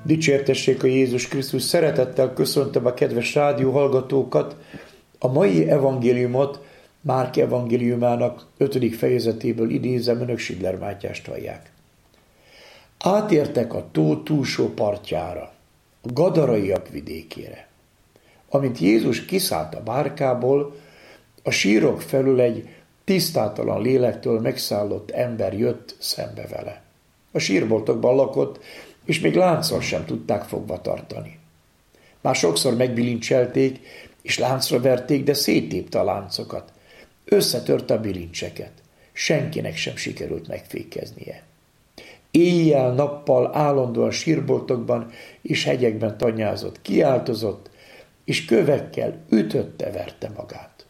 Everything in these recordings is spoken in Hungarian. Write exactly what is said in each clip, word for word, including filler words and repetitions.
Dicsértessék a Jézus Krisztus! Szeretettel köszöntöm a kedves rádióhallgatókat. A mai evangéliumot Márk evangéliumának ötödik fejezetéből idézem, önök Sidler Mátyást hallják. Átértek a tó túlsó partjára, a gadaraiak vidékére. Amint Jézus kiszállt a bárkából, a sírok felül egy tisztátalan lélektől megszállott ember jött szembe vele. A sírboltokban lakott, és még lánccal sem tudták fogva tartani. Már sokszor megbilincselték, és láncra verték, de széttépte a láncokat. Összetörte a bilincseket. Senkinek sem sikerült megfékeznie. Éjjel-nappal állandóan sírboltokban és hegyekben tanyázott, kiáltozott, és kövekkel ütötte-verte magát.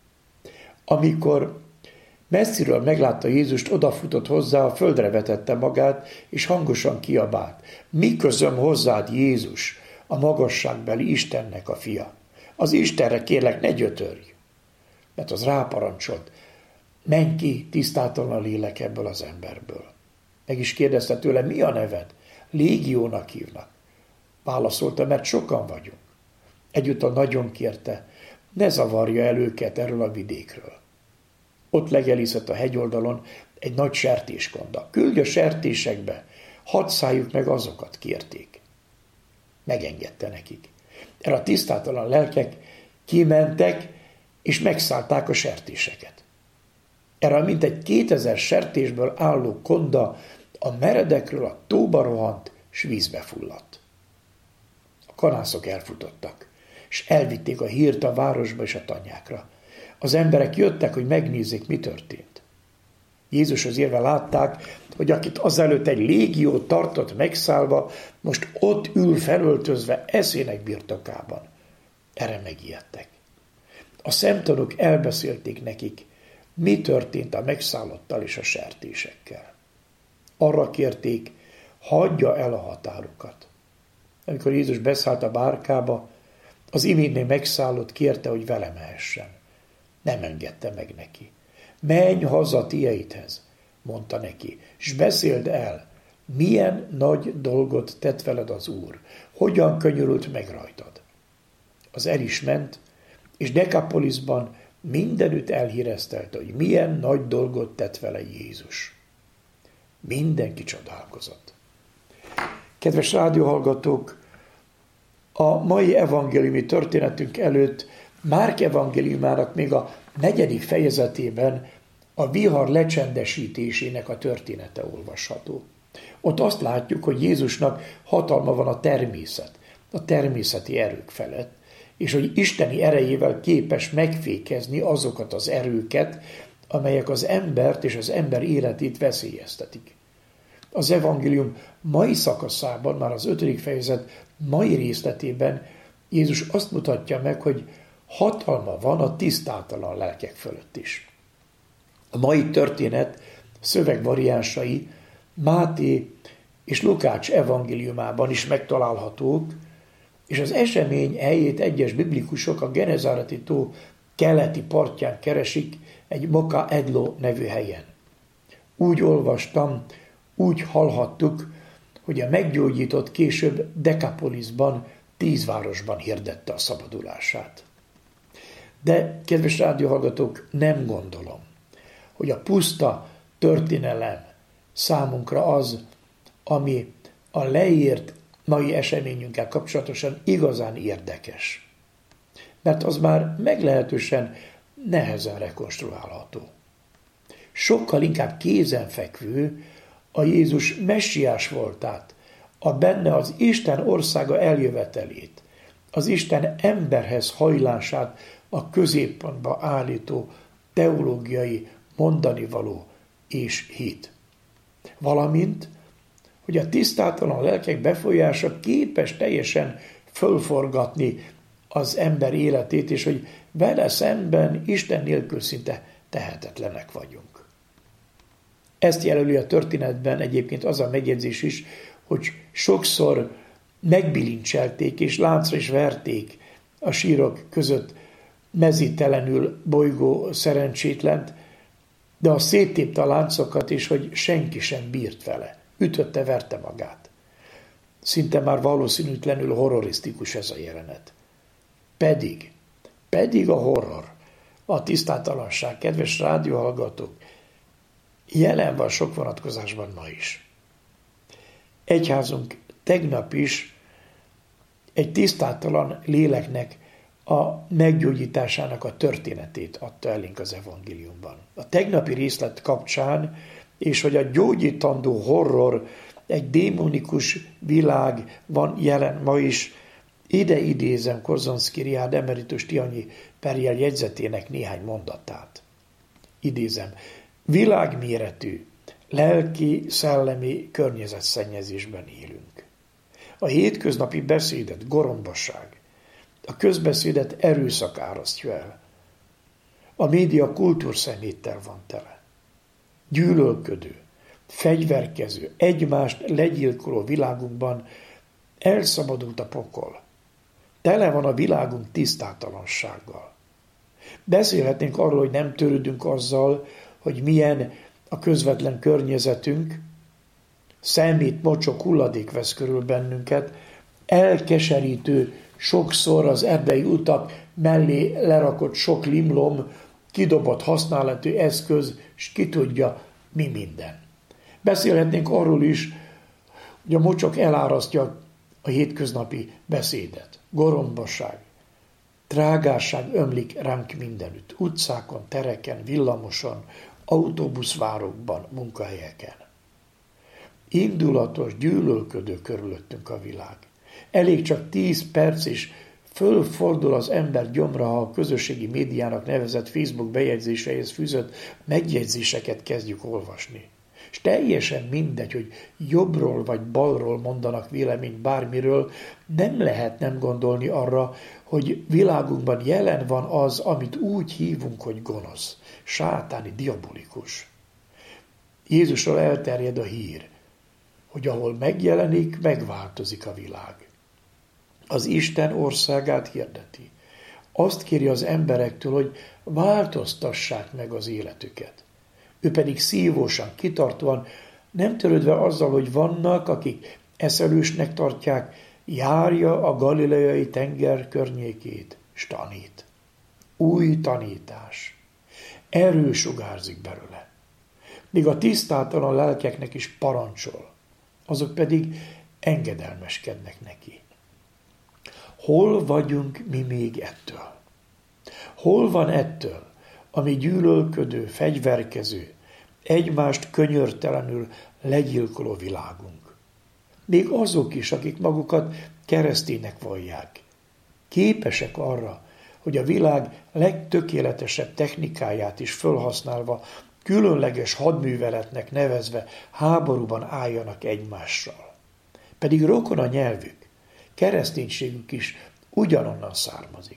Amikor messziről meglátta Jézust, odafutott hozzá, a földre vetette magát, és hangosan kiabált: Mi közöm hozzád, Jézus, a magasságbeli Istennek a fia? Az Istenre kérlek, ne gyötörj! Mert az ráparancsolt: Menj ki, tisztátalan a lélek ebből az emberből. Meg is kérdezte tőle: Mi a neved? Légiónak hívnak. Válaszolta: Mert sokan vagyunk. Egyúttal nagyon kérte: Ne zavarja el őket erről a vidékről. Ott legeliszett a hegyoldalon egy nagy sertéskonda. Küldj a sertésekbe, hadd szálljuk meg azokat, kérték. Megengedte nekik. Erre a tisztátalan lelkek kimentek, és megszállták a sertéseket. Erre mintegy kétezer sertésből álló konda a meredekről a tóba rohant, s vízbe fulladt. A kanászok elfutottak, és elvitték a hírt a városba és a tanyákra. Az emberek jöttek, hogy megnézzék, mi történt. Jézushoz érve látták, hogy akit azelőtt egy légió tartott megszállva, most ott ül felöltözve eszének birtokában. Erre megijedtek. A szemtanúk elbeszélték nekik, mi történt a megszállottal és a sertésekkel. Arra kérték, hagyja el a határukat. Amikor Jézus beszállt a bárkába, az iméntnél megszállott kérte, hogy vele mehessen. Nem engedte meg neki. Menj haza tieidhez, mondta neki, s beszéld el, milyen nagy dolgot tett veled az Úr, hogyan könyörült meg rajtad. Az el is ment, és Dekapoliszban mindenütt elhíreztelte, hogy milyen nagy dolgot tett vele Jézus. Mindenki csodálkozott. Kedves rádióhallgatók, a mai evangéliumi történetünk előtt Márk evangéliumának még a negyedik fejezetében a vihar lecsendesítésének a története olvasható. Ott azt látjuk, hogy Jézusnak hatalma van a természet, a természeti erők felett, és hogy isteni erejével képes megfékezni azokat az erőket, amelyek az embert és az ember életét veszélyeztetik. Az evangélium mai szakaszában, már az ötödik fejezet mai részletében Jézus azt mutatja meg, hogy hatalma van a tisztátalan lelkek fölött is. A mai történet szövegvariánsai Máté és Lukács evangéliumában is megtalálhatók, és az esemény helyét egyes biblikusok a Genezáreti tó keleti partján keresik, egy Moka Edlo nevű helyen. Úgy olvastam, úgy hallhattuk, hogy a meggyógyított később Dekapoliszban, tíz városban hirdette a szabadulását. De, kedves rádióhallgatók, nem gondolom, hogy a puszta történelem számunkra az, ami a leírt mai eseményünkkel kapcsolatosan igazán érdekes. Mert az már meglehetősen nehezen rekonstruálható. Sokkal inkább kézenfekvő a Jézus messiás voltát, a benne az Isten országa eljövetelét, az Isten emberhez hajlását a középpontba állító teológiai mondanivaló és hit. Valamint, hogy a tisztátalan lelkek befolyása képes teljesen fölforgatni az ember életét, és hogy vele szemben Isten nélkül szinte tehetetlenek vagyunk. Ezt jelöli a történetben egyébként az a megjegyzés is, hogy sokszor megbilincselték és láncra is verték a sírok között mezítelenül bolygó szerencsétlent, de a széttépte a láncokat is, hogy senki sem bírt vele. Ütötte, verte magát. Szinte már valószínűtlenül horrorisztikus ez a jelenet. Pedig, pedig a horror, a tisztátalanság, kedves rádióhallgatók, jelen van sok vonatkozásban ma is. Egyházunk tegnap is egy tisztátalan léleknek a meggyógyításának a történetét adta elénk az evangéliumban. A tegnapi részlet kapcsán, és hogy a gyógyítandó horror, egy démonikus világ van jelen ma is, ide idézem Korzonszky Riád emeritus Tihanyi Perjel jegyzetének néhány mondatát. Idézem, világméretű, lelki-szellemi környezetszennyezésben élünk. A hétköznapi beszédet gorombaság, a közbeszédet erőszak árasztja el. A média kultúrszeméttel van tele. Gyűlölködő, fegyverkező, egymást legyilkoló világunkban elszabadult a pokol. Tele van a világunk tisztátalansággal. Beszélhetnénk arról, hogy nem törődünk azzal, hogy milyen a közvetlen környezetünk, szemét, mocsok, hulladék vesz körül bennünket, elkeserítő sokszor az erdei utak mellé lerakott sok limlom, kidobott használatú eszköz, és ki tudja, mi minden. Beszélhetnénk arról is, hogy a mocsok elárasztja a hétköznapi beszédet. Gorombaság, trágárság ömlik ránk mindenütt. Utcákon, tereken, villamoson, autóbuszvárokban, munkahelyeken. Indulatos, gyűlölködő körülöttünk a világ. Elég csak tíz perc is fölfordul az ember gyomra, ha a közösségi médiának nevezett Facebook bejegyzéseihez fűzött megjegyzéseket kezdjük olvasni. És teljesen mindegy, hogy jobbról vagy balról mondanak véleményt bármiről, nem lehet nem gondolni arra, hogy világunkban jelen van az, amit úgy hívunk, hogy gonosz, sátáni, diabolikus. Jézusról elterjed a hír, hogy ahol megjelenik, megváltozik a világ. Az Isten országát hirdeti. Azt kéri az emberektől, hogy változtassák meg az életüket. Ő pedig szívósan, kitartóan, nem törődve azzal, hogy vannak, akik eszelősnek tartják, járja a galileai tenger környékét, és tanít. Új tanítás. Erő sugárzik belőle. Míg a tisztátalan lelkeknek is parancsol, azok pedig engedelmeskednek neki. Hol vagyunk mi még ettől? Hol van ettől, ami gyűlölködő, fegyverkező, egymást könyörtelenül legyilkoló világunk? Még azok is, akik magukat kereszténynek vallják, képesek arra, hogy a világ legtökéletesebb technikáját is felhasználva, különleges hadműveletnek nevezve háborúban álljanak egymással. Pedig rokon a nyelvük, kereszténységük is ugyanonnan származik.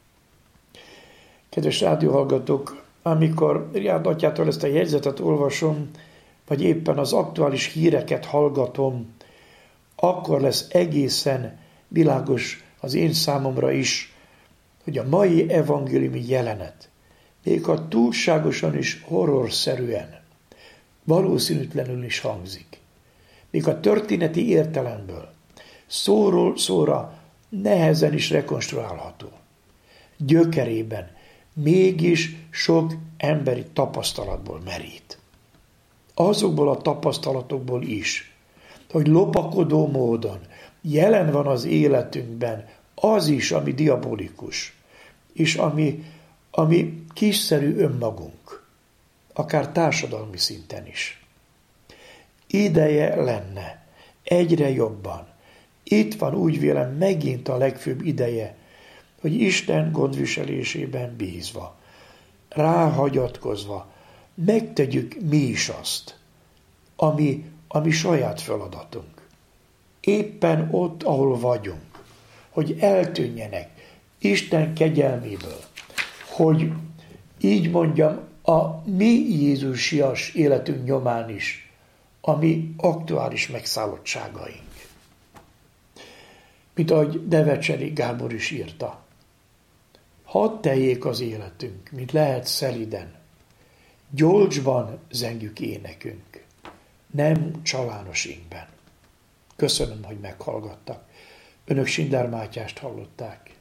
Kedves rádióhallgatók, amikor Riád atyától ezt a jegyzetet olvasom, vagy éppen az aktuális híreket hallgatom, akkor lesz egészen világos az én számomra is, hogy a mai evangéliumi jelenet, még ha túlságosan is horrorszerűen, valószínűtlenül is hangzik, még a történeti értelemből szóról szóra nehezen is rekonstruálható, gyökerében mégis sok emberi tapasztalatból merít. Azokból a tapasztalatokból is, hogy lopakodó módon jelen van az életünkben az is, ami diabolikus, és ami, ami kiszerű önmagunk, akár társadalmi szinten is. Ideje lenne egyre jobban. Itt van, úgy vélem, megint a legfőbb ideje, hogy Isten gondviselésében bízva, ráhagyatkozva, megtegyük mi is azt, ami, ami saját feladatunk. Éppen ott, ahol vagyunk, hogy eltűnjenek Isten kegyelméből, hogy így mondjam, a mi jézusias életünk nyomán is, a mi aktuális megszállottságaink. Mint ahogy Devecseri Gábor is írta. Hadd teljék az életünk, mint lehet szeliden. Gyolcsban zengjük énekünk, nem csalános ingben. Köszönöm, hogy meghallgattak. Önök Sindár Mátyást hallották.